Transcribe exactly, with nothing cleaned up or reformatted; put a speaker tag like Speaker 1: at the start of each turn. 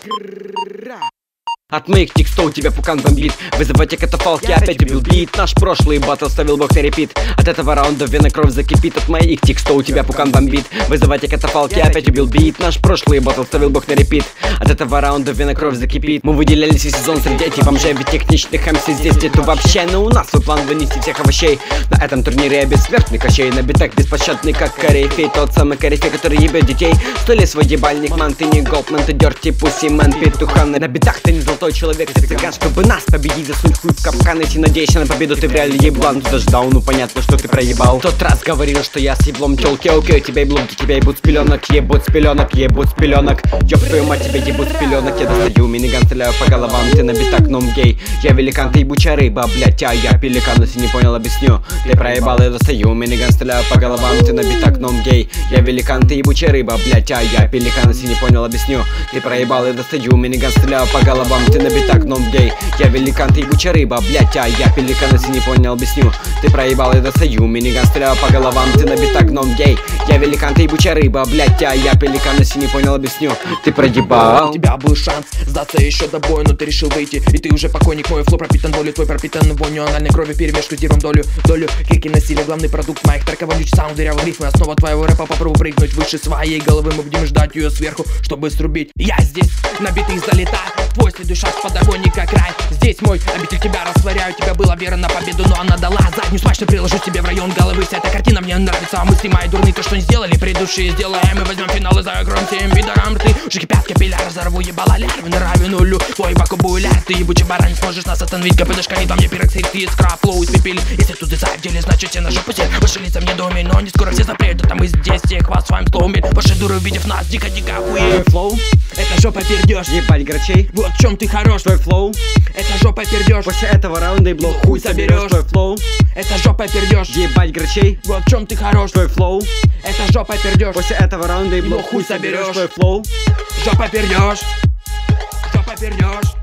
Speaker 1: От моих текстов у тебя пукан бомбит. Вызывайте катафалки, я опять убил бит. Наш прошлый батл ставил бог на репит. От этого раунда вена кровь закипит. От моих текстов у тебя пукан бомбит. Вызывайте катафалки, я опять убил бит. Наш прошлый батл ставил бог на репит. От этого раунда вена кровь закипит. Мы выделялись весь сезон среди этих бомжей. Ведь техничных МС здесь нету вообще. Но у нас свой план вынести всех овощей. На этом турнире я бессмертный кощей. На битах беспощадный как корифей. Тот самый корифей, который ебет детей. Сто лет свой ебальник, ман, ты не голдман, ты дерти, пуси, мэн, петухан. На битах ты не золотой человек, ты цыган, чтобы нас победить, засунуть хуй в капкан. Если надеешься на победу, ты в реале еблан. Тут даже даун, ну понятно, что ты проебал. Тот раз говорил, что я с еблом тёлки. Окей, у тебя еблом, тебя ебут с пеленок. Ебут с пеленок, ебут с пеленок. Ёб твою мать, тебя ебут с пеленок. Я достаю миниган, стреляю по головам. Ты на битах ном гей. Я великан, ты ебучая рыба, блять, а я пеликан. Если не понял, объясню. Ты проебал, я достаю миниган, стреляю по головам. Ты на битах ном гей. Я великан, ты ебучая рыба, блять, а я пеликан. Если не понял, объясню. Ты проебал, я достаю миниган, стреляю по головам. Ты на битах ном гей. Я великан, ты ебучая рыба, блять, а я пеликан. Если не понял, объясню. Ты проебал, я достаю миниган, стреляю по головам. Ты на битах ном гей. Я великан, ты ебучая рыба, блять, а я пеликан. Если не понял, объясню. Ты проебал.
Speaker 2: У тебя был шанс сдаться еще до боя, но ты решил выйти. И ты уже покойник, мой флоу пропитан болью. Твой пропитан вонью анальной крови, перемешку дерьмом долю. Долю крики насилия, главный продукт моих треков. Вонючий саунд, дырявый рифмы. Основа твоего рэпа, попробуй прыгнуть выше своей головы. Мы будем ждать ее сверху, чтобы срубить. Я здесь, набитый залетаю. Твой следующий шаг в подогоне как рай. Здесь мой обитель, тебя растворяю. Тебя было верно на победу, но она дала заднюю. Смачно приложу тебе в район головы. Вся эта картина мне нравится, а мысли мои дурные. То, что не сделали предыдущие, сделаем. И возьмем финал и закроем всем пидорам рты. Уже кипят капилляр, взорву ебала лярвы. Нравю нулю, твой вокабуляр. Ты ебучий баран, не сможешь нас остановить. КПДшка не во мне пироксид, ты искра, флоу испепели. Если тут дизайн в деле, значит все на жопу сел. Ваши лица мне доме, но не скоро все запреют. А мы здесь всех вас своим флоуми. Ваши дуры, увидев нас, дико-дико охуеют.
Speaker 1: Флоу,
Speaker 2: это жопа пердёж.
Speaker 1: ебать грачей.
Speaker 2: Вот в чем ты хорош.
Speaker 1: Твой флоу,
Speaker 2: это жопа пердёж.
Speaker 1: после этого раунда и блок хуй соберешь. Твой флоу,
Speaker 2: это жопа пердёж.
Speaker 1: ебать грачей.
Speaker 2: Вот в чем ты хорош.
Speaker 1: Твой флоу,
Speaker 2: это жопа пердёж.
Speaker 1: после этого раунда и блок хуй соберешь. Твой флоу,
Speaker 2: жопа пердёж. Жопа пердёж.